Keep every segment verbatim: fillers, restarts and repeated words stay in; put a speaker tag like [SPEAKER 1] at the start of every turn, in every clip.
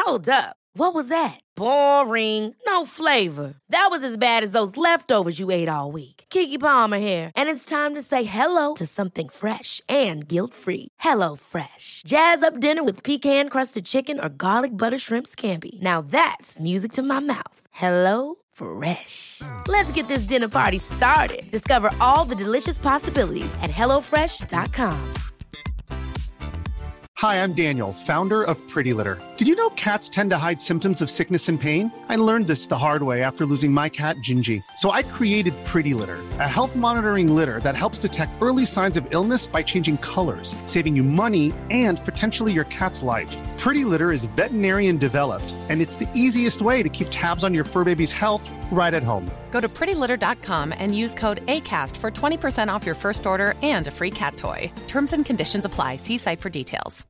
[SPEAKER 1] Hold up. What was that? Boring. No flavor. That was as bad as those leftovers you ate all week. Keke Palmer here, and it's time to say hello to something fresh and guilt-free. Hello Fresh. Jazz up dinner with pecan-crusted chicken or garlic butter shrimp scampi. Now that's music to my mouth. Hello Fresh. Let's get this dinner party started. Discover all the delicious possibilities at hello fresh dot com.
[SPEAKER 2] Hi, I'm Daniel, founder of Pretty Litter. Did you know cats tend to hide symptoms of sickness and pain? I learned this the hard way after losing my cat, Gingy. So I created Pretty Litter, a health monitoring litter that helps detect early signs of illness by changing colors, saving you money and potentially your cat's life. Pretty Litter is veterinarian developed, and it's the easiest way to keep tabs on your fur baby's health right at home.
[SPEAKER 3] Go to pretty litter dot com and use code ACAST for twenty percent off your first order and a free cat toy. Terms and conditions apply. See site for details.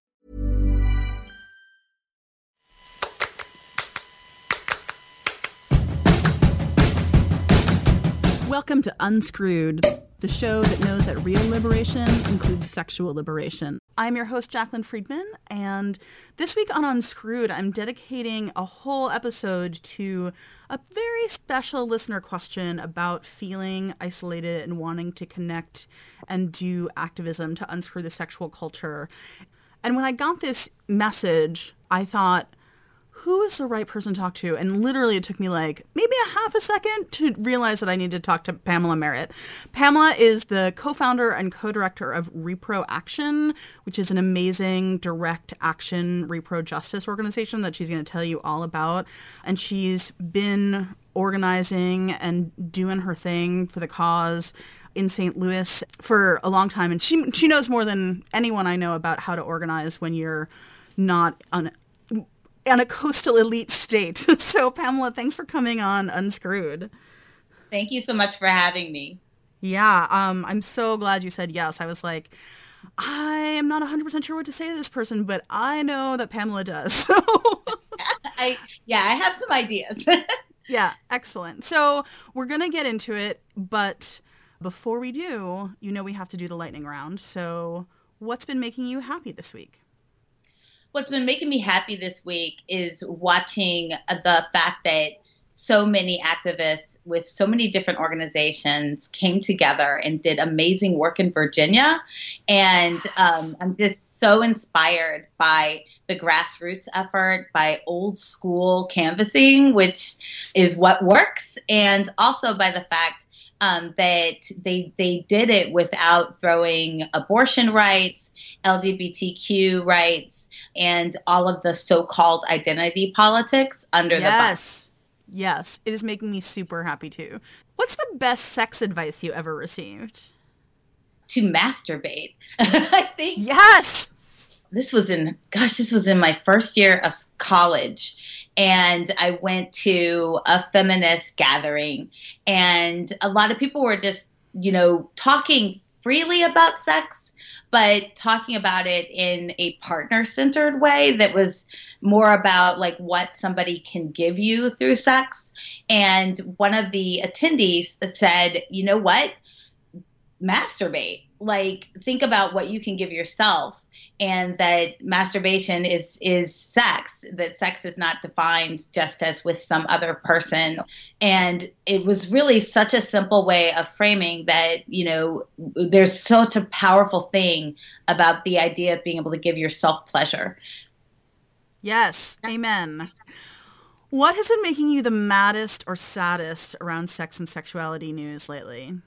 [SPEAKER 4] Welcome to Unscrewed, the show that knows that real liberation includes sexual liberation. I'm your host, Jaclyn Friedman, and this week on Unscrewed, I'm dedicating a whole episode to a very special listener question about feeling isolated and wanting to connect and do activism to unscrew the sexual culture. And when I got this message, I thought, who is the right person to talk to? And literally it took me like maybe a half a second to realize that I need to talk to Pamela Merritt. Pamela is the co-founder and co-director of Repro Action, which is an amazing direct action repro justice organization that she's going to tell you all about. And she's been organizing and doing her thing for the cause in Saint Louis for a long time. And she she knows more than anyone I know about how to organize when you're not on and a coastal elite state. So, Pamela, thanks for coming on Unscrewed.
[SPEAKER 5] Thank you so much for having me.
[SPEAKER 4] Yeah, um, I'm so glad you said yes. I was like, I am not one hundred percent sure what to say to this person, but I know that Pamela does. So,
[SPEAKER 5] I yeah, I have some ideas.
[SPEAKER 4] Yeah, excellent. So, we're going to get into it, but before we do, you know we have to do the lightning round. So, what's been making you happy this week?
[SPEAKER 5] What's been making me happy this week is watching the fact that so many activists with so many different organizations came together and did amazing work in Virginia. And um, I'm just so inspired by the grassroots effort, by old school canvassing, which is what works, and also by the fact Um, that they they did it without throwing abortion rights, L G B T Q rights, and all of the so-called identity politics under
[SPEAKER 4] yes.
[SPEAKER 5] the bus.
[SPEAKER 4] Yes, it is making me super happy too. What's the best sex advice you ever received?
[SPEAKER 5] To masturbate. I think.
[SPEAKER 4] Yes!
[SPEAKER 5] This was in, gosh, this was in my first year of college. And I went to a feminist gathering, and a lot of people were just, you know, talking freely about sex, but talking about it in a partner-centered way that was more about like what somebody can give you through sex. And one of the attendees said, you know what? Masturbate. Like, think about what you can give yourself, and that masturbation is is sex, that sex is not defined just as with some other person. And it was really such a simple way of framing that, you know, there's such a powerful thing about the idea of being able to give yourself pleasure.
[SPEAKER 4] Yes, amen. What has been making you the maddest or saddest around sex and sexuality news lately?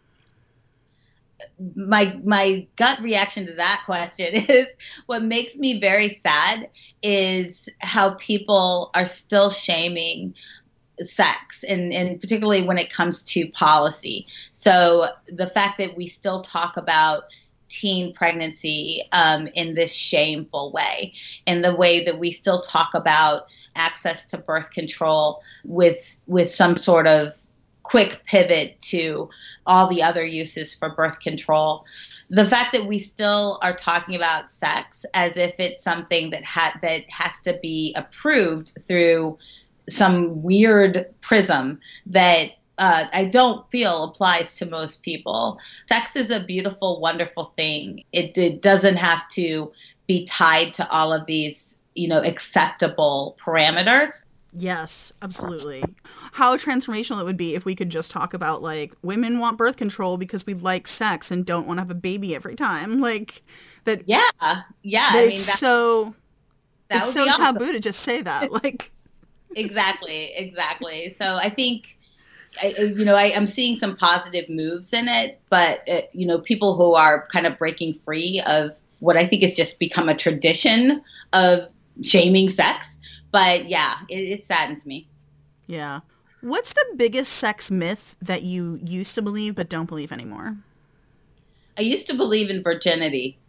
[SPEAKER 5] My my gut reaction to that question is what makes me very sad is how people are still shaming sex, and, and particularly when it comes to policy. So the fact that we still talk about teen pregnancy um, in this shameful way, and the way that we still talk about access to birth control with with some sort of quick pivot to all the other uses for birth control. The fact that we still are talking about sex as if it's something that ha- that has to be approved through some weird prism that uh, I don't feel applies to most people. Sex is a beautiful, wonderful thing. It, it doesn't have to be tied to all of these you know, acceptable parameters.
[SPEAKER 4] Yes, absolutely. How transformational it would be if we could just talk about, like, women want birth control because we like sex and don't want to have a baby every time. Like, that.
[SPEAKER 5] Yeah, yeah.
[SPEAKER 4] That
[SPEAKER 5] I mean,
[SPEAKER 4] it's
[SPEAKER 5] that,
[SPEAKER 4] so,
[SPEAKER 5] that
[SPEAKER 4] it's so
[SPEAKER 5] awesome.
[SPEAKER 4] taboo to just say that. Like,
[SPEAKER 5] exactly, exactly. So I think, I, you know, I, I'm seeing some positive moves in it, but, uh, you know, people who are kind of breaking free of what I think has just become a tradition of shaming sex. But yeah, it, it saddens me.
[SPEAKER 4] Yeah. What's the biggest sex myth that you used to believe but don't believe anymore?
[SPEAKER 5] I used to believe in virginity.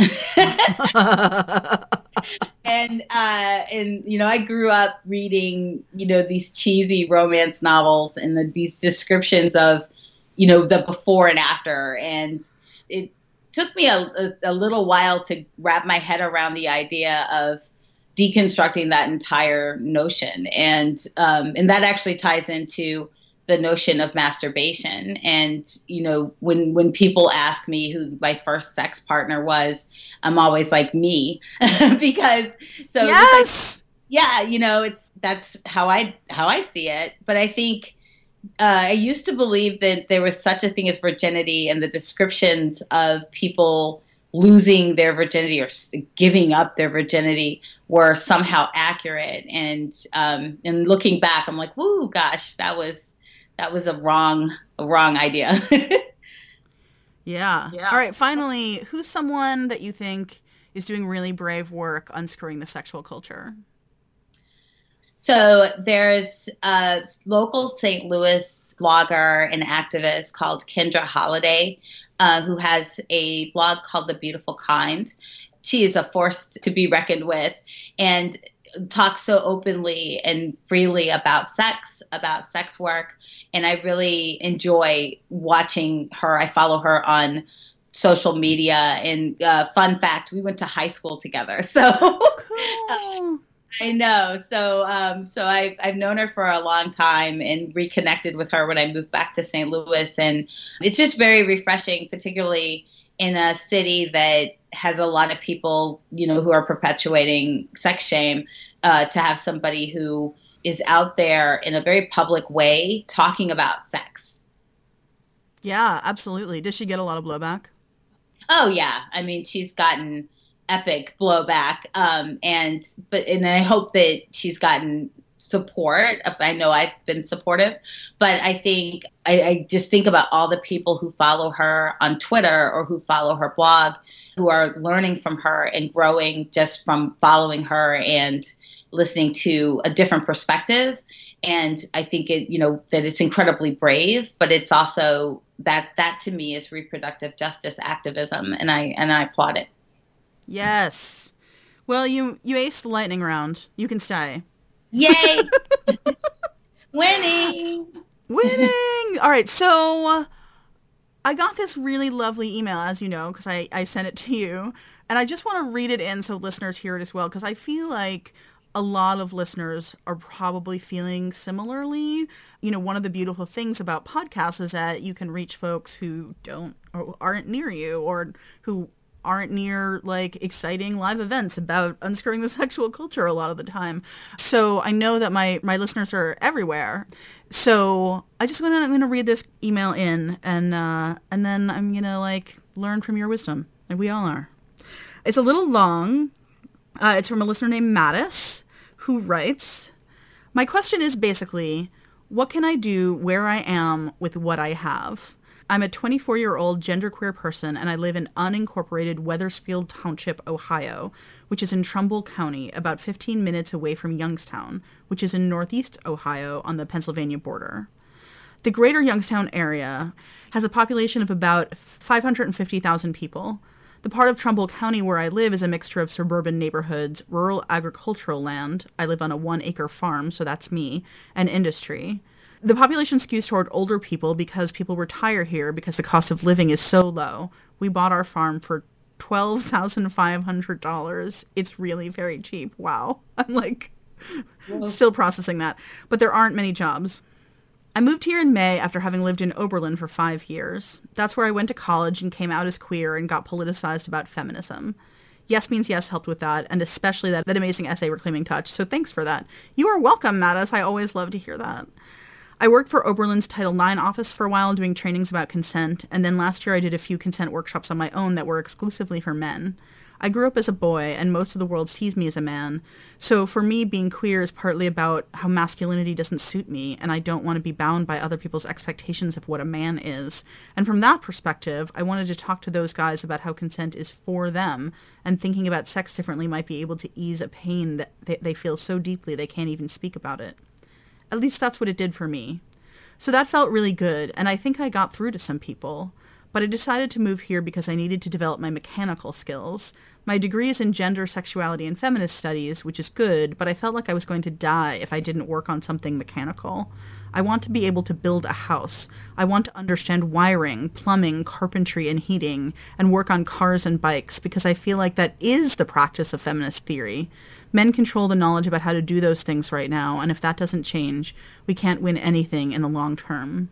[SPEAKER 5] And, uh, and, you know, I grew up reading, you know, these cheesy romance novels and the, these descriptions of, you know, the before and after. And it took me a, a, a little while to wrap my head around the idea of deconstructing that entire notion. And, um, and that actually ties into the notion of masturbation. And, you know, when, when people ask me who my first sex partner was, I'm always like, me, because so
[SPEAKER 4] yes,
[SPEAKER 5] like, yeah, you know, it's, that's how I, how I see it. But I think, uh, I used to believe that there was such a thing as virginity, and the descriptions of people losing their virginity or giving up their virginity were somehow accurate. And, um, and looking back, I'm like, whoo, gosh, that was, that was a wrong, a wrong idea.
[SPEAKER 4] yeah. yeah. All right. Finally, who's someone that you think is doing really brave work unscrewing the sexual culture?
[SPEAKER 5] So there's a local Saint Louis blogger and activist called Kendra Holliday, uh, who has a blog called The Beautiful Kind. She is a force to be reckoned with, and talks so openly and freely about sex, about sex work. And I really enjoy watching her. I follow her on social media. And uh, fun fact, we went to high school together. So
[SPEAKER 4] cool.
[SPEAKER 5] I know. So um, so I, I've known her for a long time and reconnected with her when I moved back to Saint Louis. And it's just very refreshing, particularly in a city that has a lot of people, you know, who are perpetuating sex shame, uh, to have somebody who is out there in a very public way talking about sex.
[SPEAKER 4] Yeah, absolutely. Does she get a lot of blowback?
[SPEAKER 5] Oh, yeah. I mean, she's gotten epic blowback. Um, and but and I hope that she's gotten support. I know I've been supportive, but I think I, I just think about all the people who follow her on Twitter or who follow her blog, who are learning from her and growing just from following her and listening to a different perspective. And I think it, you know, that it's incredibly brave, but it's also that that to me is reproductive justice activism, and I and I applaud it.
[SPEAKER 4] Yes. Well, you you aced the lightning round. You can stay.
[SPEAKER 5] Yay! Winning!
[SPEAKER 4] Winning! All right, so uh, I got this really lovely email, as you know, because I, I sent it to you. And I just want to read it in so listeners hear it as well, because I feel like a lot of listeners are probably feeling similarly. You know, one of the beautiful things about podcasts is that you can reach folks who don't or aren't near you, or who aren't near like exciting live events about unscrewing the sexual culture a lot of the time. So I know that my, my listeners are everywhere. So I just want to, I'm going to read this email in, and, uh, and then I'm going to like learn from your wisdom. And we all are. It's a little long. Uh, it's from a listener named Mattis, who writes, "My question is basically, what can I do where I am with what I have? I'm a twenty-four-year-old genderqueer person, and I live in unincorporated Weathersfield Township, Ohio, which is in Trumbull County, about fifteen minutes away from Youngstown, which is in northeast Ohio on the Pennsylvania border. The greater Youngstown area has a population of about five hundred fifty thousand people. The part of Trumbull County where I live is a mixture of suburban neighborhoods, rural agricultural land — I live on a one-acre farm, so that's me — and industry. The population skews toward older people because people retire here because the cost of living is so low. We bought our farm for twelve thousand five hundred dollars. It's really very cheap. Wow. I'm like still processing that. But there aren't many jobs. I moved here in May after having lived in Oberlin for five years. That's where I went to college and came out as queer and got politicized about feminism. Yes Means Yes helped with that, and especially that, that amazing essay, Reclaiming Touch. So thanks for that. You are welcome, Mattis. I always love to hear that. I worked for Oberlin's Title nine office for a while doing trainings about consent, and then last year I did a few consent workshops on my own that were exclusively for men. I grew up as a boy, and most of the world sees me as a man, so for me, being queer is partly about how masculinity doesn't suit me, and I don't want to be bound by other people's expectations of what a man is. And from that perspective, I wanted to talk to those guys about how consent is for them, and thinking about sex differently might be able to ease a pain that they, they feel so deeply they can't even speak about it. At least that's what it did for me. So that felt really good, and I think I got through to some people. But I decided to move here because I needed to develop my mechanical skills. My degree is in gender, sexuality, and feminist studies, which is good, but I felt like I was going to die if I didn't work on something mechanical. I want to be able to build a house. I want to understand wiring, plumbing, carpentry, and heating, and work on cars and bikes, because I feel like that is the practice of feminist theory. Men control the knowledge about how to do those things right now, and if that doesn't change, we can't win anything in the long term.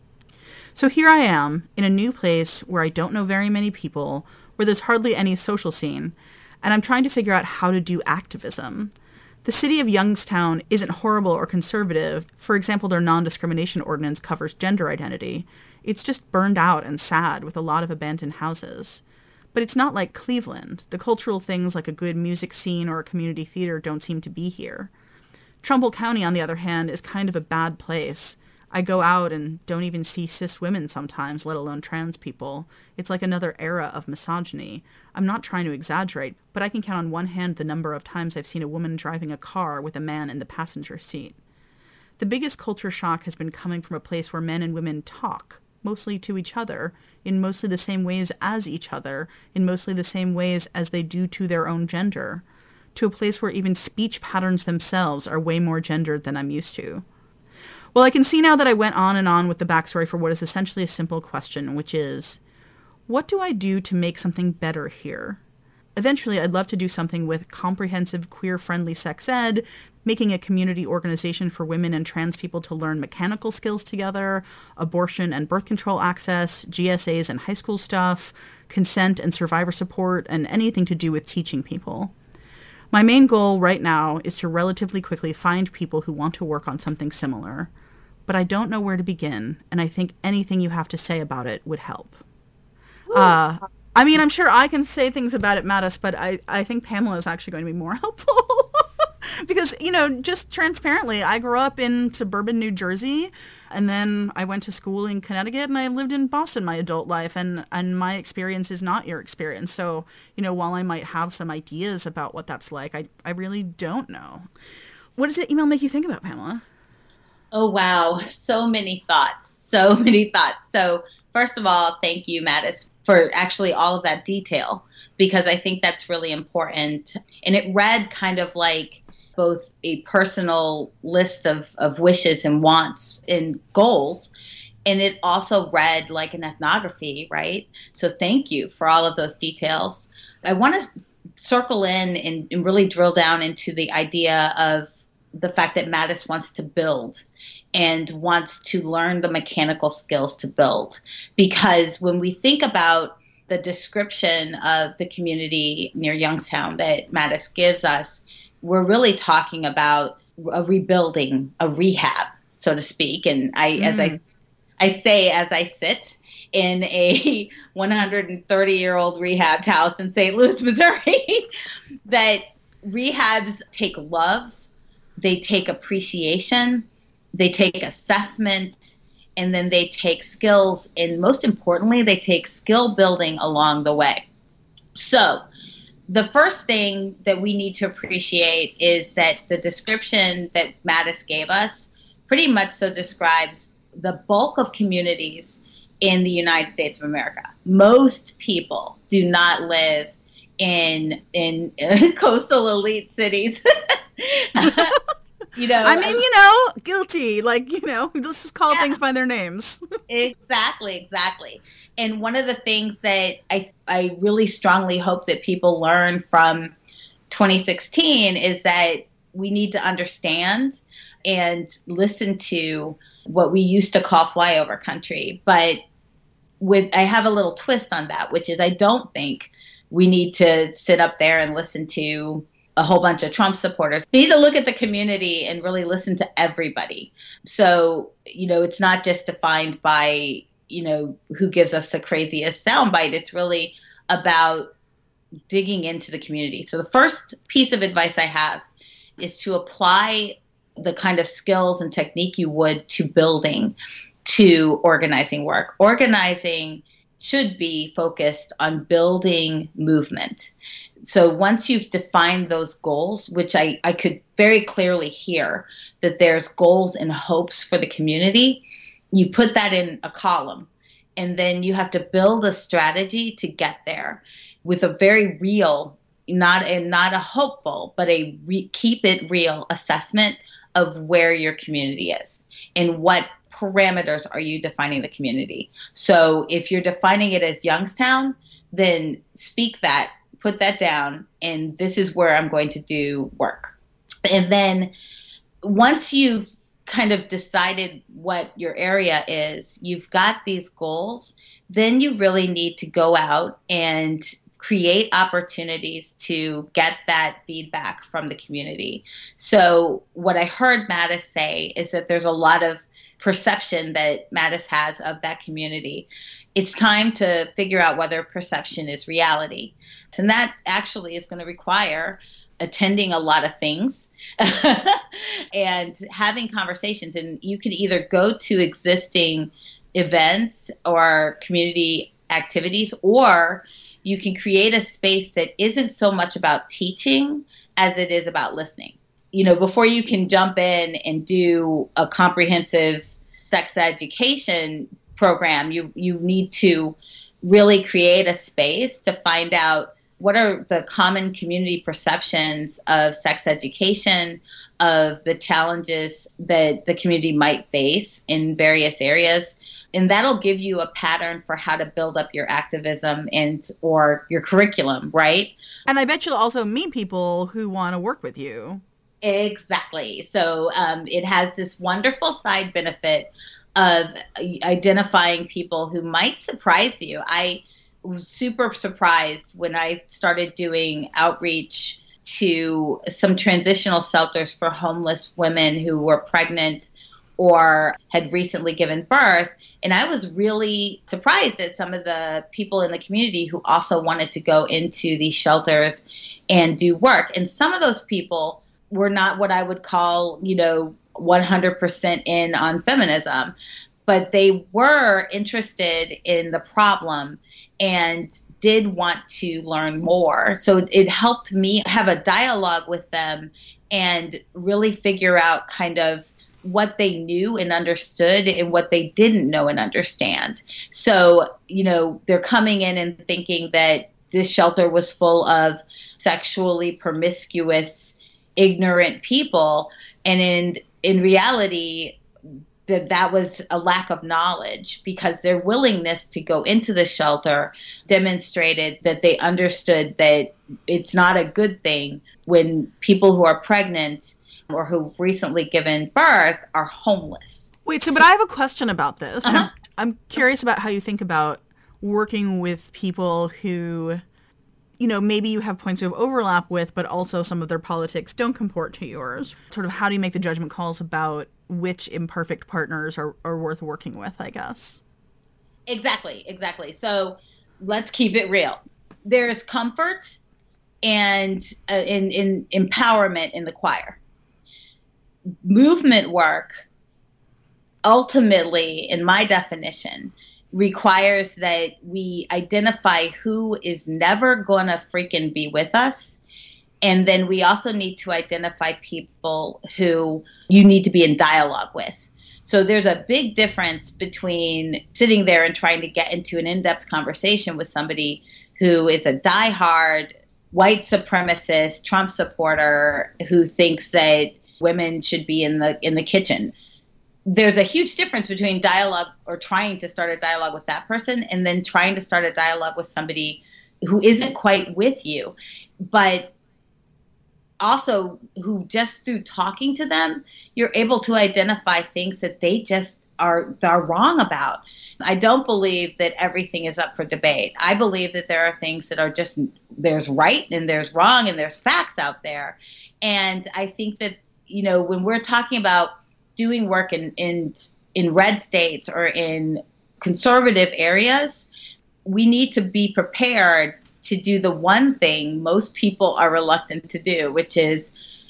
[SPEAKER 4] So here I am, in a new place where I don't know very many people, where there's hardly any social scene, and I'm trying to figure out how to do activism. The city of Youngstown isn't horrible or conservative. For example, their non-discrimination ordinance covers gender identity. It's just burned out and sad with a lot of abandoned houses. But it's not like Cleveland. The cultural things like a good music scene or a community theater don't seem to be here. Trumbull County, on the other hand, is kind of a bad place. I go out and don't even see cis women sometimes, let alone trans people. It's like another era of misogyny. I'm not trying to exaggerate, but I can count on one hand the number of times I've seen a woman driving a car with a man in the passenger seat. The biggest culture shock has been coming from a place where men and women talk, mostly to each other, in mostly the same ways as each other, in mostly the same ways as they do to their own gender, to a place where even speech patterns themselves are way more gendered than I'm used to. Well, I can see now that I went on and on with the backstory for what is essentially a simple question, which is, what do I do to make something better here? Eventually, I'd love to do something with comprehensive queer-friendly sex ed, making a community organization for women and trans people to learn mechanical skills together, abortion and birth control access, G S As and high school stuff, consent and survivor support, and anything to do with teaching people. My main goal right now is to relatively quickly find people who want to work on something similar. But I don't know where to begin, and I think anything you have to say about it would help. Uh, I mean, I'm sure I can say things about it, Mattis, but I, I think Pamela is actually going to be more helpful. Because, you know, just transparently, I grew up in suburban New Jersey, and then I went to school in Connecticut, and I lived in Boston my adult life, and, and my experience is not your experience. So, you know, while I might have some ideas about what that's like, I, I really don't know. What does the email make you think about, Pamela?
[SPEAKER 5] Oh, wow. So many thoughts. So many thoughts. So first of all, thank you, Mattis, for actually all of that detail, because I think that's really important. And it read kind of like both a personal list of, of wishes and wants and goals, and it also read like an ethnography, right? So thank you for all of those details. I want to circle in and, and really drill down into the idea of the fact that Mattis wants to build and wants to learn the mechanical skills to build. Because when we think about the description of the community near Youngstown that Mattis gives us, we're really talking about a rebuilding, a rehab, so to speak. And I, mm. as I, I say, as I sit in a one hundred thirty year old rehabbed house in Saint Louis, Missouri, that rehabs take love, they take appreciation, they take assessment, and then they take skills. And most importantly, they take skill building along the way. So the first thing that we need to appreciate is that the description that Mattis gave us pretty much so describes the bulk of communities in the United States of America. Most people do not live in in coastal elite cities. You know,
[SPEAKER 4] I mean, you know, guilty. Like, you know, let's just call
[SPEAKER 5] yeah.
[SPEAKER 4] things by their names.
[SPEAKER 5] Exactly, exactly. And one of the things that I I really strongly hope that people learn from twenty sixteen is that we need to understand and listen to what we used to call flyover country. But with I have a little twist on that, which is I don't think we need to sit up there and listen to a whole bunch of Trump supporters. We need to look at the community and really listen to everybody. So, you know, it's not just defined by, you know, who gives us the craziest soundbite. It's really about digging into the community. So the first piece of advice I have is to apply the kind of skills and technique you would to building, to organizing work. Organizing should be focused on building movement. So once you've defined those goals, which I, I could very clearly hear that there's goals and hopes for the community, you put that in a column, and then you have to build a strategy to get there with a very real, not a, not a hopeful, but a re, keep it real assessment of where your community is and what parameters are you defining the community. So if you're defining it as Youngstown, then speak that, put that down, and this is where I'm going to do work. And then once you've kind of decided what your area is, you've got these goals, then you really need to go out and create opportunities to get that feedback from the community. So what I heard Mattis say is that there's a lot of perception that Mattis has of that community. It's time to figure out whether perception is reality. And that actually is going to require attending a lot of things and having conversations. And you can either go to existing events or community activities, or you can create a space that isn't so much about teaching as it is about listening. You know, before you can jump in and do a comprehensive sex education program, you, you need to really create a space to find out what are the common community perceptions of sex education, of the challenges that the community might face in various areas. And that'll give you a pattern for how to build up your activism and or your curriculum, right?
[SPEAKER 4] And I bet you'll also meet people who want to work with you.
[SPEAKER 5] Exactly. So um, it has this wonderful side benefit of identifying people who might surprise you. I was super surprised when I started doing outreach to some transitional shelters for homeless women who were pregnant or had recently given birth. And I was really surprised at some of the people in the community who also wanted to go into these shelters and do work. And some of those people were not what I would call, you know, one hundred percent in on feminism, but they were interested in the problem and did want to learn more. So it helped me have a dialogue with them and really figure out kind of what they knew and understood and what they didn't know and understand. So, you know, they're coming in and thinking that this shelter was full of sexually promiscuous, ignorant people. And in, in reality, that that was a lack of knowledge, because their willingness to go into the shelter demonstrated that they understood that it's not a good thing when people who are pregnant or who've recently given birth are homeless.
[SPEAKER 4] Wait, so but I have a question about this.
[SPEAKER 5] Uh-huh.
[SPEAKER 4] I'm, I'm curious about how you think about working with people who, you know, maybe you have points of overlap with, but also some of their politics don't comport to yours. Sort of how do you make the judgment calls about which imperfect partners are, are worth working with, I guess?
[SPEAKER 5] Exactly, exactly. So let's keep it real. There's comfort and uh, in, in empowerment in the choir. Movement work, ultimately, in my definition, requires that we identify who is never going to freaking be with us. And then we also need to identify people who you need to be in dialogue with. So there's a big difference between sitting there and trying to get into an in-depth conversation with somebody who is a diehard white supremacist Trump supporter who thinks that women should be in the in the kitchen. There's a huge difference between dialogue or trying to start a dialogue with that person and then trying to start a dialogue with somebody who isn't quite with you, but also who just through talking to them, you're able to identify things that they just are are wrong about. I don't believe that everything is up for debate. I believe that there are things that are just, there's right and there's wrong and there's facts out there. And I think that, you know, when we're talking about doing work in, in, in red states or in conservative areas, we need to be prepared to do the one thing most people are reluctant to do, which is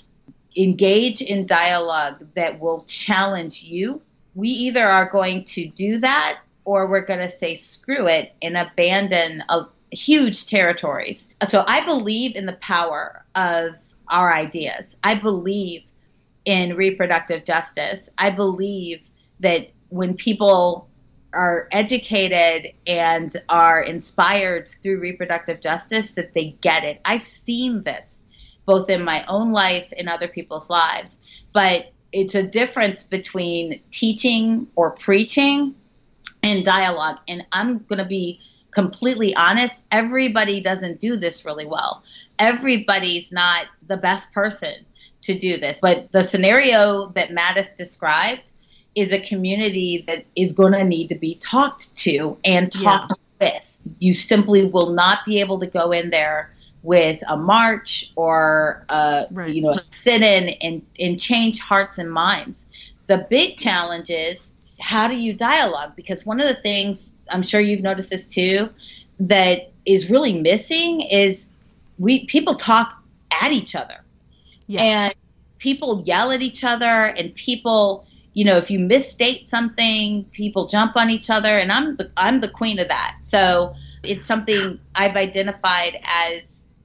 [SPEAKER 5] engage in dialogue that will challenge you. We either are going to do that or we're going to say screw it and abandon a, huge territories. So I believe in the power of our ideas. I believe in reproductive justice. I believe that when people are educated and are inspired through reproductive justice, that they get it. I've seen this both in my own life and other people's lives. But it's a difference between teaching or preaching and dialogue. And I'm going to be completely honest, everybody doesn't do this really well. Everybody's not the best person to do this. But the scenario that Mattis described is a community that is going to need to be talked to and talked yeah. with. You simply will not be able to go in there with a march or a, right. you know, a sit-in and, and change hearts and minds. The big challenge is, how do you dialogue? Because one of the things, I'm sure you've noticed this too, that is really missing is we people talk at each other. Yeah. And people yell at each other, and people, you know, if you misstate something, people jump on each other, and I'm the I'm the queen of that. So it's something I've identified as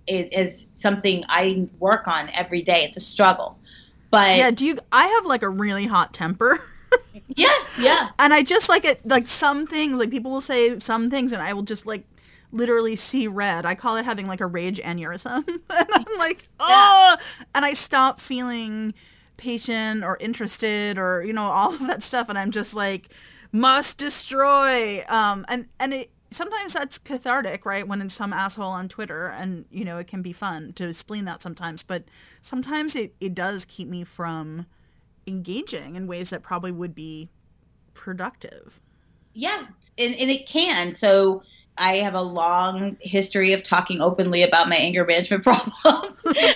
[SPEAKER 5] as something I work on every day. It's a struggle. But
[SPEAKER 4] yeah, do you I have like a really hot temper.
[SPEAKER 5] Yes, yeah.
[SPEAKER 4] And I just like it, like some things, like people will say some things and I will just like literally see red. I call it having like a rage aneurysm. And I'm like, oh, yeah. And I stop feeling patient or interested or, you know, all of that stuff. And I'm just like, must destroy. Um, and, and it, sometimes that's cathartic, right? When it's some asshole on Twitter, and, you know, it can be fun to spleen that sometimes, but sometimes it, it does keep me from engaging in ways that probably would be productive.
[SPEAKER 5] Yeah, and, and it can. So I have a long history of talking openly about my anger management problems.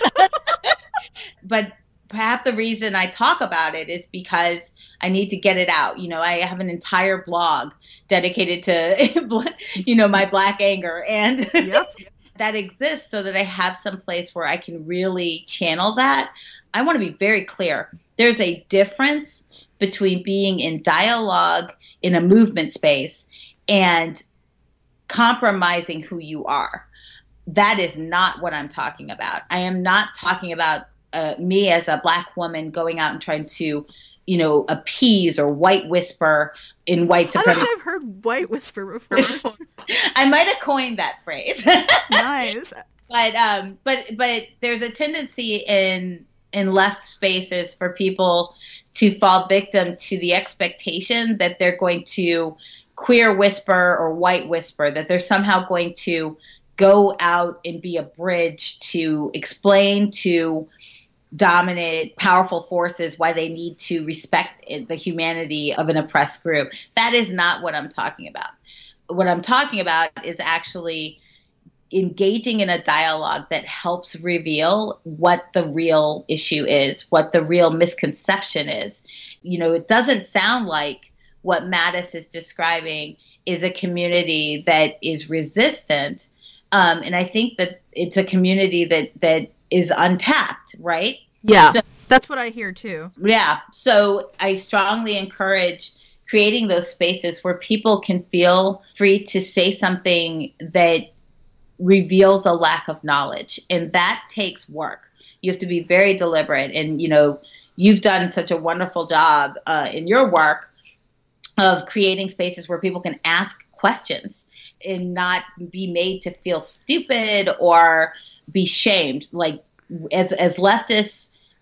[SPEAKER 5] But perhaps the reason I talk about it is because I need to get it out. You know, I have an entire blog dedicated to, you know, my Black anger. And yep. that exists so that I have some place where I can really channel that. I want to be very clear. There's a difference between being in dialogue in a movement space and compromising who you are. That is not what I'm talking about. I am not talking about uh, me as a Black woman going out and trying to, you know, appease or white whisper in white supremacy.
[SPEAKER 4] I don't think I've heard white whisper before.
[SPEAKER 5] I might have coined that phrase.
[SPEAKER 4] Nice.
[SPEAKER 5] But um, but but there's a tendency in in left spaces for people to fall victim to the expectation that they're going to queer whisper or white whisper, that they're somehow going to go out and be a bridge to explain to dominant, powerful forces why they need to respect the humanity of an oppressed group. That is not what I'm talking about. What I'm talking about is actually engaging in a dialogue that helps reveal what the real issue is, what the real misconception is. You know, it doesn't sound like what Mattis is describing is a community that is resistant. Um, and I think that it's a community that, that is untapped, right?
[SPEAKER 4] Yeah, so, that's what I hear too.
[SPEAKER 5] Yeah. So I strongly encourage creating those spaces where people can feel free to say something that reveals a lack of knowledge. And that takes work. You have to be very deliberate. And, you know, you've done such a wonderful job uh, in your work of creating spaces where people can ask questions and not be made to feel stupid or be shamed. Like as, as leftists,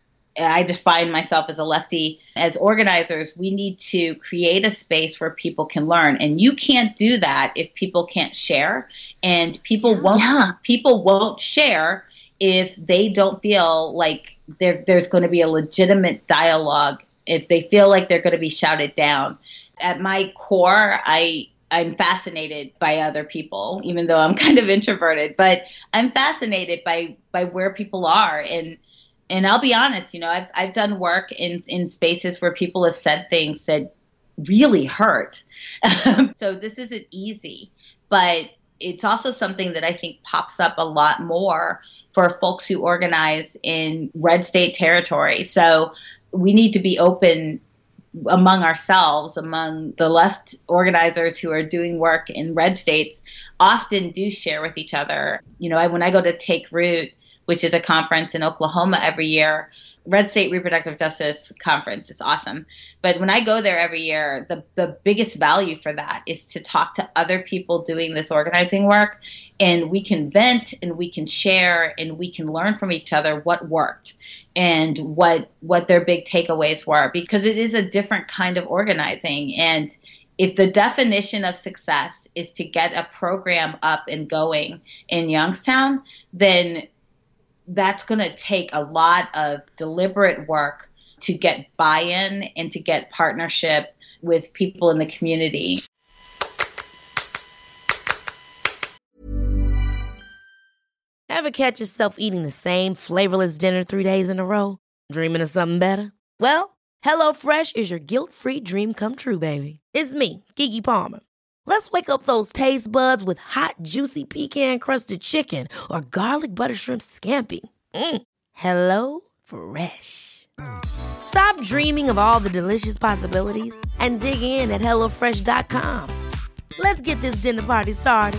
[SPEAKER 5] I define myself as a lefty. As organizers, we need to create a space where people can learn, and you can't do that if people can't share, and people won't. Yeah. People won't share if they don't feel like there, there's going to be a legitimate dialogue. If they feel like they're going to be shouted down, At my core, I I'm fascinated by other people, even though I'm kind of introverted, but I'm fascinated by, by where people are. And, and I'll be honest, you know, I've, I've done work in, in spaces where people have said things that really hurt. So this isn't easy, but it's also something that I think pops up a lot more for folks who organize in red state territory. So we need to be open among ourselves, among the left organizers who are doing work in red states, often do share with each other. You know, I, when I go to Take Root, which is a conference in Oklahoma every year, Red State Reproductive Justice Conference, it's awesome. But when I go there every year, the, the biggest value for that is to talk to other people doing this organizing work, and we can vent and we can share and we can learn from each other what worked and what what their big takeaways were, because it is a different kind of organizing. And if the definition of success is to get a program up and going in Youngstown, then that's going to take a lot of deliberate work to get buy-in and to get partnership with people in the community.
[SPEAKER 1] Ever catch yourself eating the same flavorless dinner three days in a row? Dreaming of something better? Well, HelloFresh is your guilt-free dream come true, baby. It's me, Keke Palmer. Let's wake up those taste buds with hot, juicy pecan-crusted chicken or garlic butter shrimp scampi. Mm. Hello Fresh. Stop dreaming of all the delicious possibilities and dig in at hello fresh dot com. Let's get this dinner party started.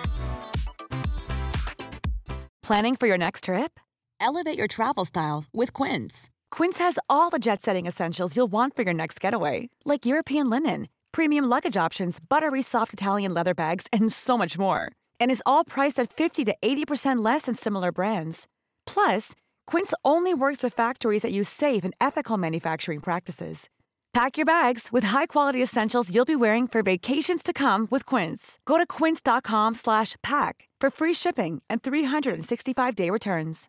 [SPEAKER 6] Planning for your next trip? Elevate your travel style with Quince. Quince has all the jet-setting essentials you'll want for your next getaway, like European linen, premium luggage options, buttery soft Italian leather bags, and so much more. And is all priced at fifty to eighty percent less than similar brands. Plus, Quince only works with factories that use safe and ethical manufacturing practices. Pack your bags with high-quality essentials you'll be wearing for vacations to come with Quince. Go to quince.com slash pack for free shipping and three sixty-five day returns.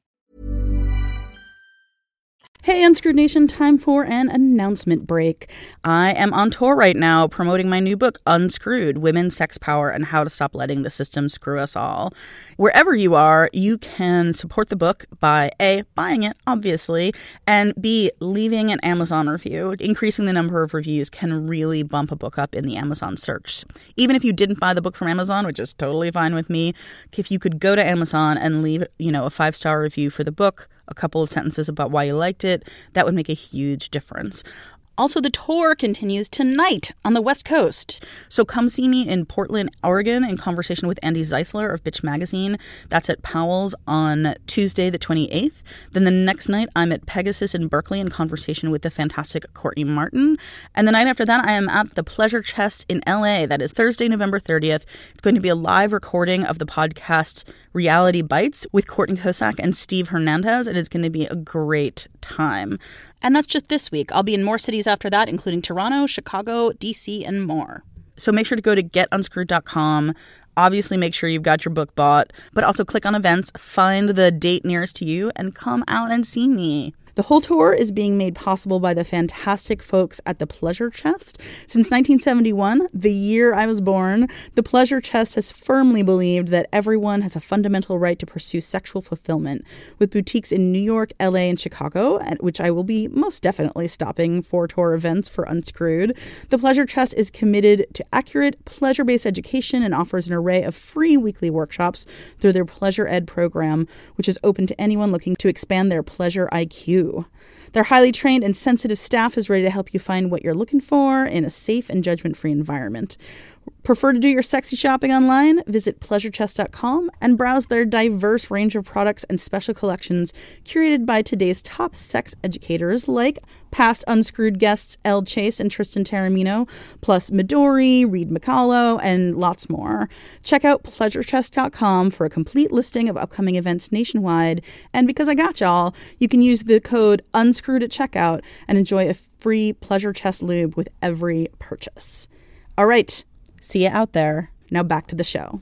[SPEAKER 4] Hey, Unscrewed Nation, time for an announcement break. I am on tour right now promoting my new book, Unscrewed, Women, Sex, Power, and How to Stop Letting the System Screw Us All. Wherever you are, you can support the book by A, buying it, obviously, and B, leaving an Amazon review. Increasing the number of reviews can really bump a book up in the Amazon search. Even if you didn't buy the book from Amazon, which is totally fine with me, if you could go to Amazon and leave, you know, a five-star review for the book, a couple of sentences about why you liked it, that would make a huge difference. Also, the tour continues tonight on the West Coast. So come see me in Portland, Oregon, in conversation with Andy Zeisler of Bitch Magazine. That's at Powell's on Tuesday the twenty-eighth. Then the next night, I'm at Pegasus in Berkeley in conversation with the fantastic Courtney Martin. And the night after that, I am at the Pleasure Chest in L A. That is Thursday, November thirtieth. It's going to be a live recording of the podcast Reality Bites with Courtney Kosak and Steve Hernandez. And it's going to be a great time. And that's just this week. I'll be in more cities after that, including Toronto, Chicago, D C, and more. So make sure to go to get unscrewed dot com. Obviously, make sure you've got your book bought, but also click on events, find the date nearest to you, and come out and see me. The whole tour is being made possible by the fantastic folks at the Pleasure Chest. Since nineteen seventy-one, the year I was born, the Pleasure Chest has firmly believed that everyone has a fundamental right to pursue sexual fulfillment, with boutiques in New York, L A, and Chicago, at which I will be most definitely stopping for tour events for Unscrewed. The Pleasure Chest is committed to accurate, pleasure-based education and offers an array of free weekly workshops through their Pleasure Ed program, which is open to anyone looking to expand their pleasure I Q. Their highly trained and sensitive staff is ready to help you find what you're looking for in a safe and judgment-free environment. Prefer to do your sexy shopping online? Visit pleasure chest dot com and browse their diverse range of products and special collections curated by today's top sex educators like past Unscrewed guests Elle Chase and Tristan Taormino, plus Midori, Reed McCallow, and lots more. Check out pleasure chest dot com for a complete listing of upcoming events nationwide, and because I got y'all, you can use the code UNSCREWED at checkout and enjoy a free Pleasure Chest lube with every purchase. All right. See you out there. Now back to the show.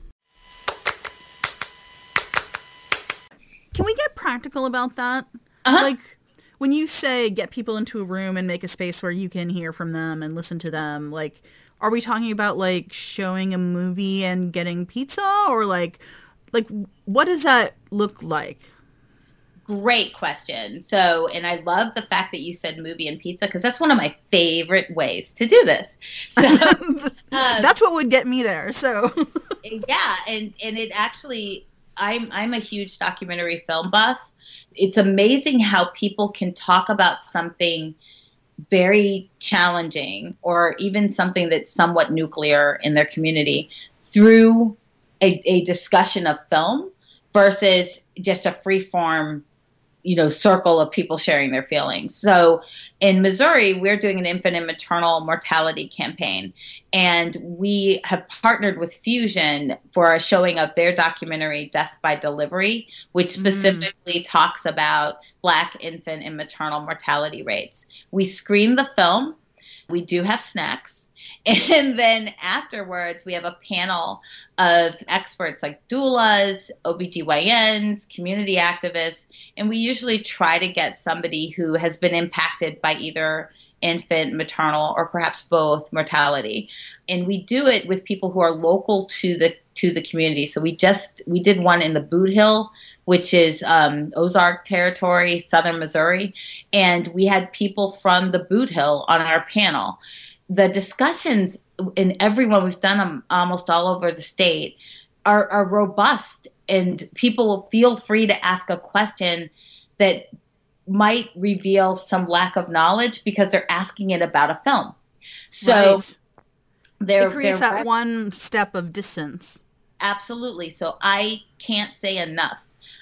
[SPEAKER 4] Can we get practical about that?
[SPEAKER 5] Uh-huh.
[SPEAKER 4] Like, When you say get people into a room and make a space where you can hear from them and listen to them, like, are we talking about like showing a movie and getting pizza, or like, like what does that look like?
[SPEAKER 5] Great question. So, and I love the fact that you said movie and pizza, because that's one of my favorite ways to do this. So um,
[SPEAKER 4] that's what would get me there. So
[SPEAKER 5] yeah, and and it actually, I'm I'm a huge documentary film buff. It's amazing how people can talk about something very challenging, or even something that's somewhat nuclear in their community, through a, a discussion of film versus just a free form, you know, circle of people sharing their feelings. So in Missouri, we're doing an infant and maternal mortality campaign, and we have partnered with Fusion for a showing of their documentary Death by Delivery, which specifically mm. talks about Black infant and maternal mortality rates. We screen the film. We do have snacks. And then afterwards, we have a panel of experts like doulas, O B G Y Ns, community activists, and we usually try to get somebody who has been impacted by either infant, maternal, or perhaps both mortality. And we do it with people who are local to the to the community. So we just we did one in the Boot Hill, which is um, Ozark territory, southern Missouri, and we had people from the Boot Hill on our panel. The discussions, and everyone, we've done them almost all over the state, are, are robust, and people will feel free to ask a question that might reveal some lack of knowledge because they're asking it about a film. So
[SPEAKER 4] right. It creates that rep- one step of distance.
[SPEAKER 5] Absolutely. So I can't say enough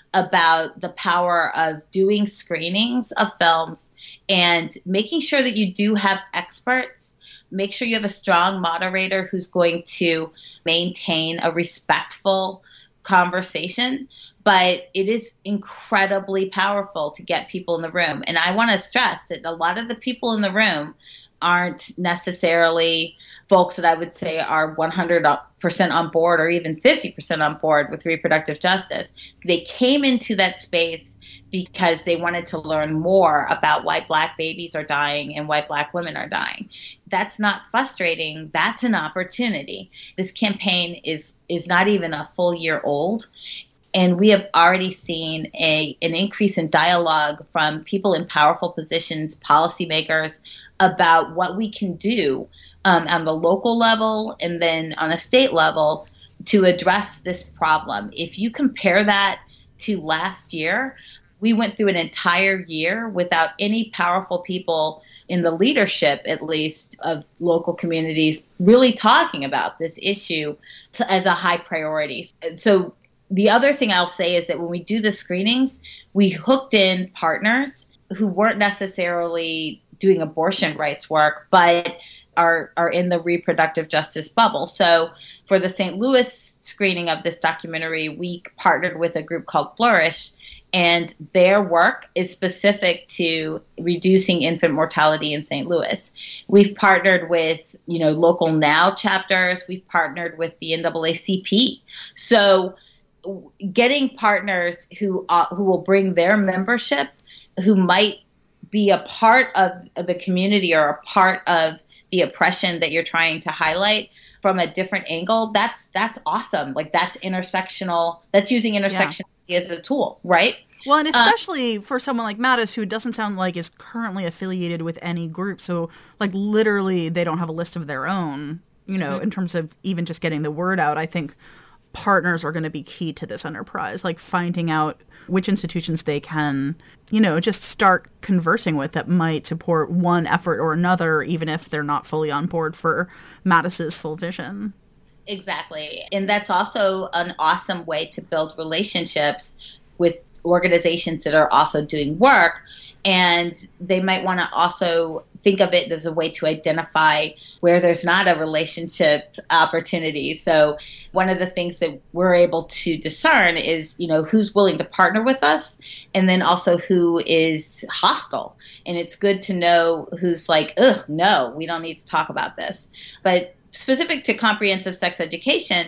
[SPEAKER 5] about the power of doing screenings of films and making sure that you do have experts. Make sure you have a strong moderator who's going to maintain a respectful conversation. But it is incredibly powerful to get people in the room. And I want to stress that a lot of the people in the room aren't necessarily folks that I would say are one hundred percent on board, or even fifty percent on board with reproductive justice. They came into that space because they wanted to learn more about why Black babies are dying and why Black women are dying. That's not frustrating. That's an opportunity. This campaign is is not even a full year old. And we have already seen a an increase in dialogue from people in powerful positions, policymakers, about what we can do um, on the local level and then on a state level to address this problem. If you compare that to last year, we went through an entire year without any powerful people in the leadership, at least, of local communities really talking about this issue as a high priority. So the other thing I'll say is that when we do the screenings, we hooked in partners who weren't necessarily doing abortion rights work, but are are in the reproductive justice bubble. So for the Saint Louis screening of this documentary, we partnered with a group called Flourish, and their work is specific to reducing infant mortality in Saint Louis. We've partnered with, you know, local NOW chapters. We've partnered with the N double A C P. So getting partners who uh, who will bring their membership, who might be a part of the community or a part of the oppression that you're trying to highlight from a different angle, that's that's awesome. Like, that's intersectional. That's using intersectionality yeah. as a tool, right?
[SPEAKER 4] Well, and especially uh, for someone like Mattis, who doesn't sound like is currently affiliated with any group. So, like, literally, they don't have a list of their own, you know, mm-hmm. in terms of even just getting the word out. I think partners are going to be key to this enterprise, like finding out which institutions they can, you know, just start conversing with that might support one effort or another, even if they're not fully on board for Mattis's full vision.
[SPEAKER 5] Exactly. And that's also an awesome way to build relationships with organizations that are also doing work. And they might want to also think of it as a way to identify where there's not a relationship opportunity. So one of the things that we're able to discern is, you know, who's willing to partner with us, and then also who is hostile. And it's good to know who's like, ugh, no, we don't need to talk about this. But specific to comprehensive sex education,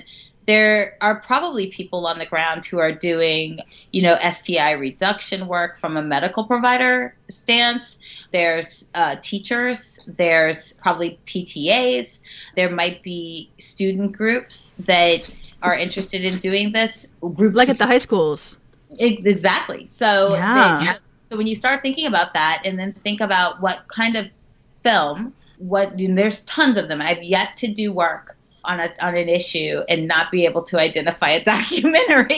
[SPEAKER 5] there are probably people on the ground who are doing, you know, S T I reduction work from a medical provider stance. There's uh, teachers. There's probably P T As. There might be student groups that are interested in doing this. Groups
[SPEAKER 4] like at the high schools.
[SPEAKER 5] Exactly. So,
[SPEAKER 4] yeah.
[SPEAKER 5] they, so when you start thinking about that, and then think about what kind of film, what and there's tons of them. I've yet to do work on a on an issue and not be able to identify a documentary.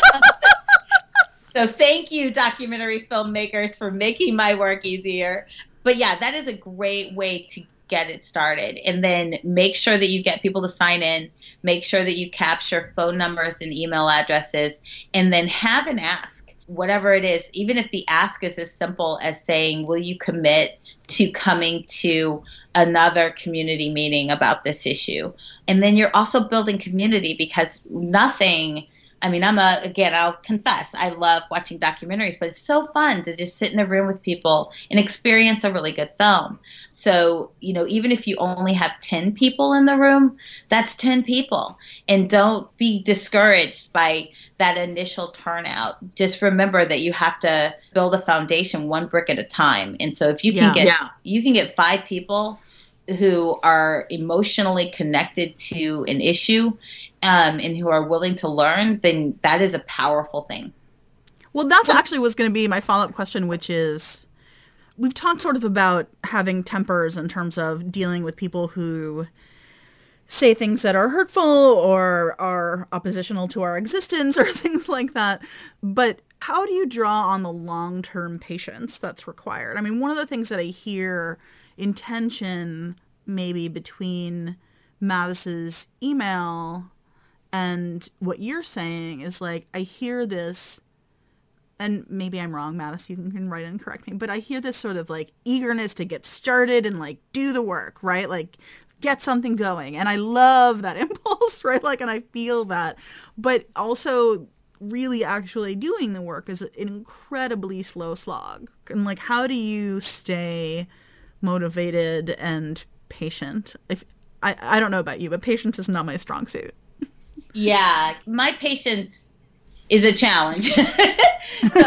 [SPEAKER 5] So thank you, documentary filmmakers, for making my work easier. But yeah, that is a great way to get it started. And then make sure that you get people to sign in, make sure that you capture phone numbers and email addresses, and then have an ask, whatever it is, even if the ask is as simple as saying, will you commit to coming to another community meeting about this issue? And then you're also building community, because nothing, I mean, I'm a, again, I'll confess, I love watching documentaries, but it's so fun to just sit in a room with people and experience a really good film. So, you know, even if you only have ten people in the room, that's ten people. And don't be discouraged by that initial turnout. Just remember that you have to build a foundation one brick at a time. And so if you can
[SPEAKER 4] Yeah.
[SPEAKER 5] get,
[SPEAKER 4] Yeah.
[SPEAKER 5] you can get five people who are emotionally connected to an issue um, and who are willing to learn, then that is a powerful thing.
[SPEAKER 4] Well, that's actually was going to be my follow-up question, which is, we've talked sort of about having tempers in terms of dealing with people who say things that are hurtful or are oppositional to our existence or things like that. But how do you draw on the long-term patience that's required? I mean, one of the things that I hear in tension maybe between Mattis's email and what you're saying is, like, I hear this, and maybe I'm wrong, Mattis, you can, can write in and correct me, but I hear this sort of like eagerness to get started and like do the work, right? Like get something going. And I love that impulse, right? Like, and I feel that, but also really actually doing the work is an incredibly slow slog. And like, how do you stay motivated and patient? If I, I don't know about you, but patience is not my strong suit.
[SPEAKER 5] Yeah, my patience is a challenge. So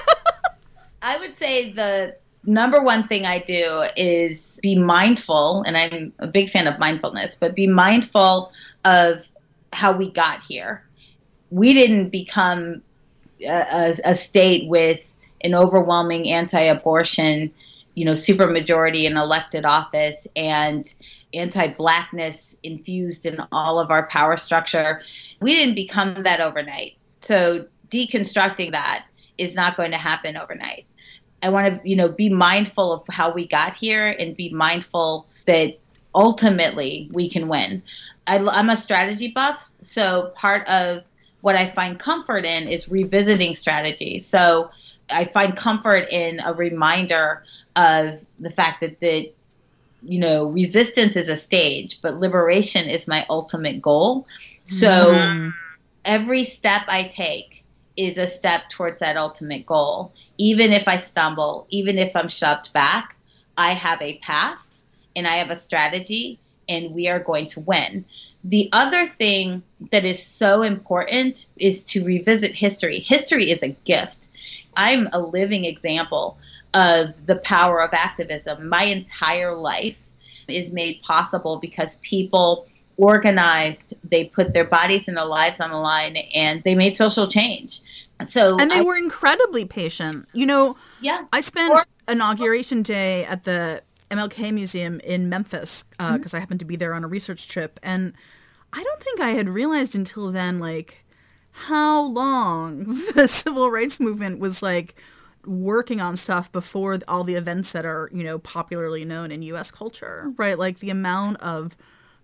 [SPEAKER 5] I would say the number one thing I do is be mindful, and I'm a big fan of mindfulness, but be mindful of how we got here. We didn't become a, a, a state with an overwhelming anti-abortion, you know, supermajority in elected office and anti-blackness infused in all of our power structure. We didn't become that overnight. So deconstructing that is not going to happen overnight. I want to, you know, be mindful of how we got here and be mindful that ultimately we can win. I, I'm a strategy buff, so part of what I find comfort in is revisiting strategy. So I find comfort in a reminder of the fact that the, you know, resistance is a stage, but liberation is my ultimate goal. So mm-hmm. every step I take is a step towards that ultimate goal. Even if I stumble, even if I'm shoved back, I have a path and I have a strategy, and we are going to win. The other thing that is so important is to revisit history. History is a gift. I'm a living example of the power of activism. My entire life is made possible because people organized, they put their bodies and their lives on the line, and they made social change. So,
[SPEAKER 4] and they
[SPEAKER 5] I,
[SPEAKER 4] were incredibly patient. You know,
[SPEAKER 5] yeah.
[SPEAKER 4] I spent or, inauguration day at the M L K Museum in Memphis because uh, mm-hmm. I happened to be there on a research trip, and I don't think I had realized until then, like, how long the civil rights movement was, like, working on stuff before all the events that are, you know, popularly known in U S culture, right? Like, the amount of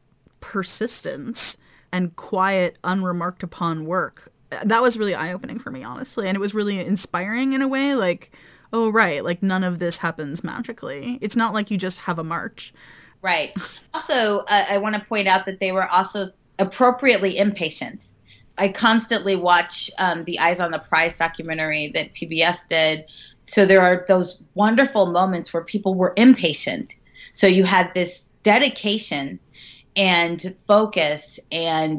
[SPEAKER 4] persistence and quiet, unremarked upon work. That was really eye-opening for me, honestly. And it was really inspiring in a way, like, oh, right, like, none of this happens magically. It's not like you just have a march.
[SPEAKER 5] Right. Also, uh, I want to point out that they were also appropriately impatient. I constantly watch um, the Eyes on the Prize documentary that P B S did. So there are those wonderful moments where people were impatient. So you had this dedication and focus and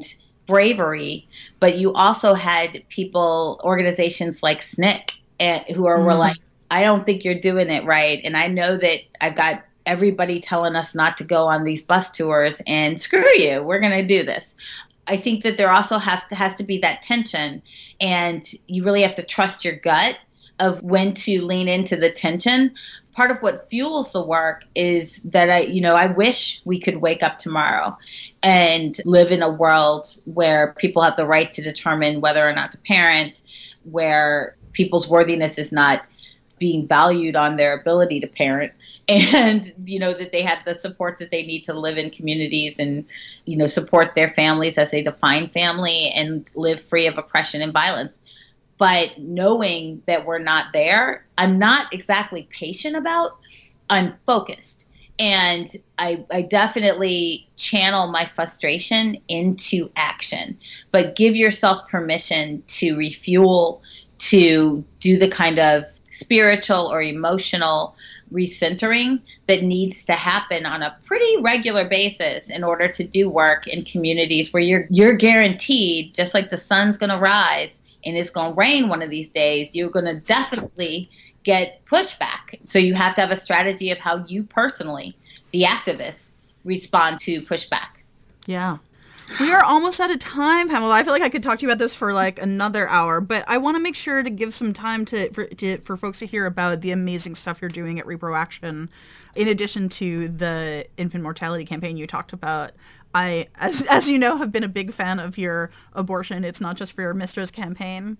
[SPEAKER 5] bravery, but you also had people, organizations like S N C C, and, who are, mm. were like, I don't think you're doing it right. And I know that I've got everybody telling us not to go on these bus tours, and screw you, we're going to do this. I think that there also has to, has to be that tension, and you really have to trust your gut of when to lean into the tension. Part of what fuels the work is that I, you know, I wish we could wake up tomorrow and live in a world where people have the right to determine whether or not to parent, where people's worthiness is not being valued on their ability to parent, and, you know, that they have the supports that they need to live in communities and, you know, support their families as they define family and live free of oppression and violence. But knowing that we're not there, I'm not exactly patient about. I'm focused. And I, I definitely channel my frustration into action. But give yourself permission to refuel, to do the kind of spiritual or emotional recentering that needs to happen on a pretty regular basis in order to do work in communities where you're you're guaranteed, just like the sun's going to rise and it's going to rain one of these days, you're going to definitely get pushback. So you have to have a strategy of how you personally, the activists, respond to pushback.
[SPEAKER 4] Yeah. We are almost out of time, Pamela. I feel like I could talk to you about this for like another hour, but I want to make sure to give some time to for, to, for folks to hear about the amazing stuff you're doing at ReproAction. In addition to the infant mortality campaign you talked about, I, as as you know, have been a big fan of your Abortion It's Not Just for Your Mistress campaign.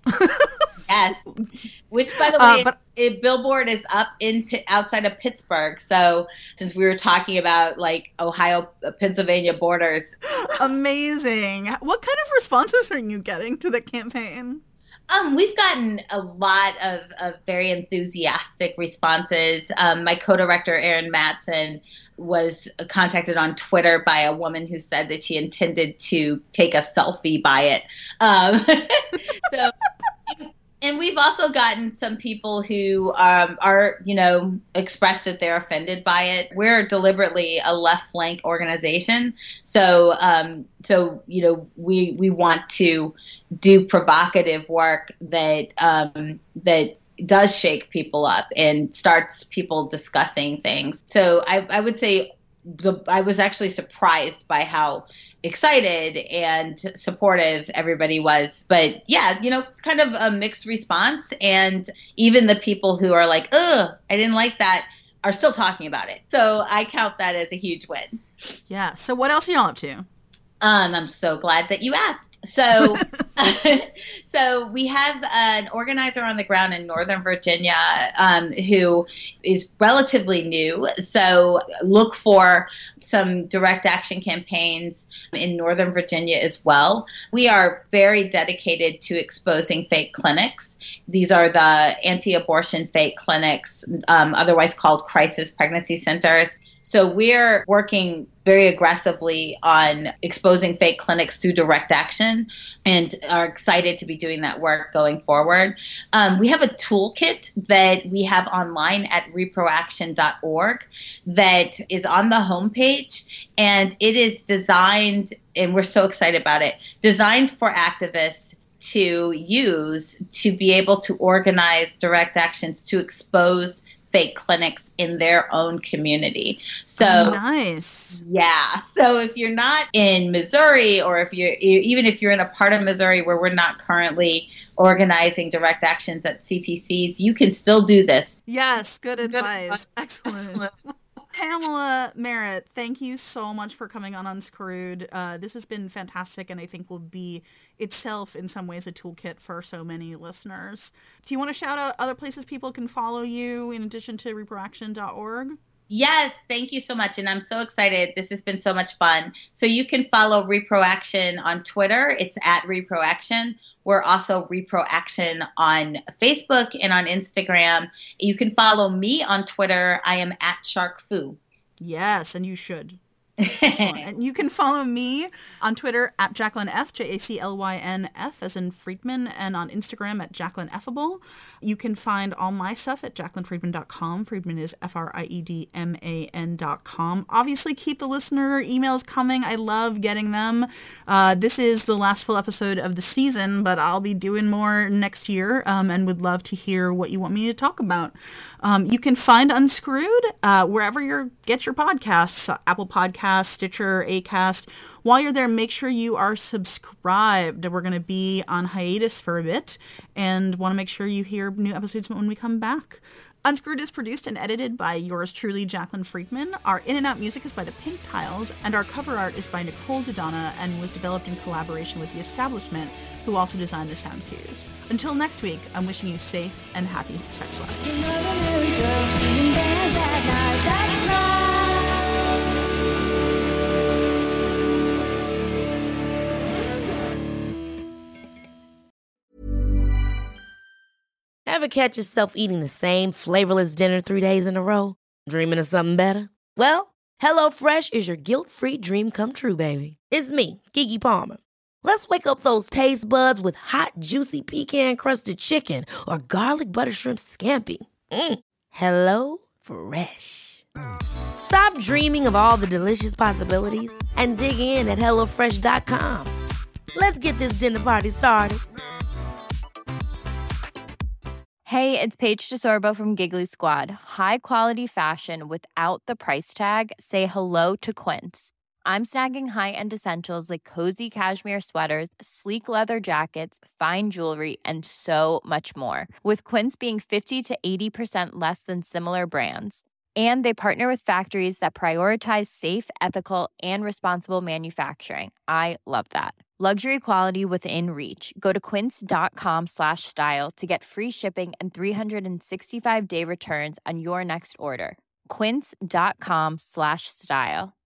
[SPEAKER 5] Yes, which, by the way, uh, but, it, it, Billboard is up in outside of Pittsburgh. So since we were talking about like Ohio, Pennsylvania borders.
[SPEAKER 4] Amazing. What kind of responses are you getting to the campaign?
[SPEAKER 5] Um, we've gotten a lot of, of very enthusiastic responses. Um, my co-director, Erin Matson, was contacted on Twitter by a woman who said that she intended to take a selfie by it. Um, so, and we've also gotten some people who um, are, you know, expressed that they're offended by it. We're deliberately a left flank organization. So, um, so you know, we we want to do provocative work that um, that does shake people up and starts people discussing things. So I, I would say the I was actually surprised by how excited and supportive everybody was. But yeah, you know, it's kind of a mixed response. And even the people who are like, ugh, I didn't like that, are still talking about it. So I count that as a huge win.
[SPEAKER 4] Yeah. So what else are y'all up to?
[SPEAKER 5] Um, I'm so glad that you asked. So, so we have an organizer on the ground in Northern Virginia um, who is relatively new. So look for some direct action campaigns in Northern Virginia as well. We are very dedicated to exposing fake clinics. These are the anti-abortion fake clinics, um, otherwise called crisis pregnancy centers. So we're working very aggressively on exposing fake clinics through direct action and are excited to be doing that work going forward. Um, we have a toolkit that we have online at repro action dot org that is on the homepage, and it is designed, and we're so excited about it, designed for activists to use to be able to organize direct actions to expose fake clinics in their own community. So
[SPEAKER 4] oh, nice.
[SPEAKER 5] Yeah. So if you're not in Missouri, or if you're even if you're in a part of Missouri where we're not currently organizing direct actions at C P Cs, you can still do this.
[SPEAKER 4] Yes. Good, good advice. advice. Excellent. Excellent. Pamela Merritt, thank you so much for coming on Unscrewed. Uh, this has been fantastic, and I think will be itself in some ways a toolkit for so many listeners. Do you want to shout out other places people can follow you in addition to repro action dot org?
[SPEAKER 5] Yes, thank you so much. And I'm so excited. This has been so much fun. So you can follow ReproAction on Twitter. It's at ReproAction. We're also ReproAction on Facebook and on Instagram. You can follow me on Twitter. I am at SharkFu.
[SPEAKER 4] Yes, and you should. Excellent. And you can follow me on Twitter at Jaclyn F, J A C L Y N F as in Friedman, and on Instagram at Jaclyn Effable. You can find all my stuff at jaclyn friedman dot com. Friedman is F R I E D M A N dot com. Obviously, keep the listener emails coming. I love getting them. Uh, this is the last full episode of the season, but I'll be doing more next year um, and would love to hear what you want me to talk about. Um, you can find Unscrewed uh, wherever you get your podcasts, Apple Podcasts, Stitcher, Acast. While you're there, make sure you are subscribed. We're going to be on hiatus for a bit and want to make sure you hear new episodes when we come back. Unscrewed is produced and edited by yours truly, Jaclyn Friedman. Our in and out music is by the Pink Tiles, and our cover art is by Nicole Dodonna and was developed in collaboration with The Establishment, who also designed the sound cues. Until next week, I'm wishing you safe and happy sex life.
[SPEAKER 1] Ever catch yourself eating the same flavorless dinner three days in a row? Dreaming of something better? Well, HelloFresh is your guilt-free dream come true, baby. It's me, Keke Palmer. Let's wake up those taste buds with hot, juicy pecan-crusted chicken or garlic butter shrimp scampi. Mm. Hello Fresh. Stop dreaming of all the delicious possibilities and dig in at hello fresh dot com. Let's get this dinner party started.
[SPEAKER 7] Hey, it's Paige DeSorbo from Giggly Squad. High quality fashion without the price tag. Say hello to Quince. I'm snagging high-end essentials like cozy cashmere sweaters, sleek leather jackets, fine jewelry, and so much more. With Quince being fifty to eighty percent less than similar brands. And they partner with factories that prioritize safe, ethical, and responsible manufacturing. I love that. Luxury quality within reach. Go to quince.com slash style to get free shipping and three sixty-five day returns on your next order. Quince.com slash style.